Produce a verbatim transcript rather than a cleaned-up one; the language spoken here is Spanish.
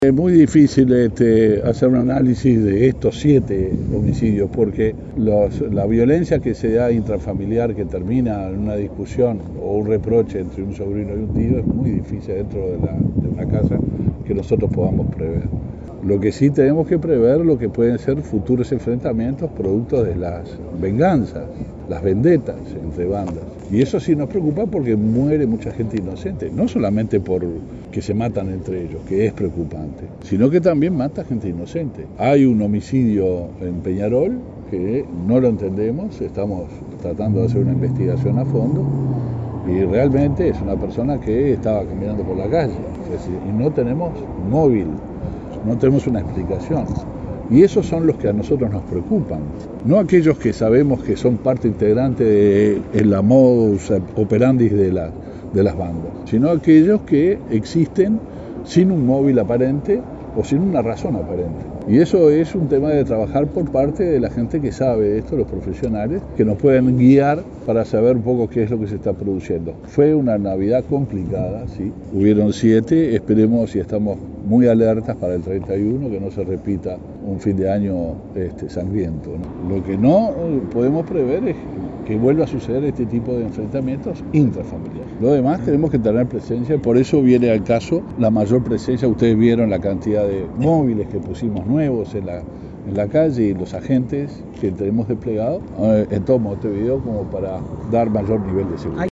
Es muy difícil este, hacer un análisis de estos siete homicidios porque los, la violencia que se da intrafamiliar que termina en una discusión o un reproche entre un sobrino y un tío es muy difícil dentro de, la, de una casa que nosotros podamos prever. Lo que sí tenemos que prever lo que pueden ser futuros enfrentamientos producto de las venganzas, las vendetas entre bandas. Y eso sí nos preocupa porque muere mucha gente inocente, no solamente por que se matan entre ellos, que es preocupante, sino que también mata gente inocente. Hay un homicidio en Peñarol que no lo entendemos, estamos tratando de hacer una investigación a fondo y realmente es una persona que estaba caminando por la calle y no tenemos móvil. No tenemos una explicación. Y esos son los que a nosotros nos preocupan. No aquellos que sabemos que son parte integrante de, de la modus operandi de, la, de las bandas, sino aquellos que existen sin un móvil aparente o sin una razón aparente. Y eso es un tema de trabajar por parte de la gente que sabe esto, los profesionales, que nos pueden guiar para saber un poco qué es lo que se está produciendo. Fue una Navidad complicada, sí. Hubieron siete, esperemos y estamos muy alertas para el treinta y uno, que no se repita un fin de año este, sangriento, ¿no? Lo que no podemos prever es que vuelva a suceder este tipo de enfrentamientos intrafamiliares. Lo demás tenemos que tener presencia, por eso viene al caso la mayor presencia. Ustedes vieron la cantidad de móviles que pusimos nuevos en la, en la calle y los agentes que tenemos desplegados eh, en todo Montevideo como para dar mayor nivel de seguridad.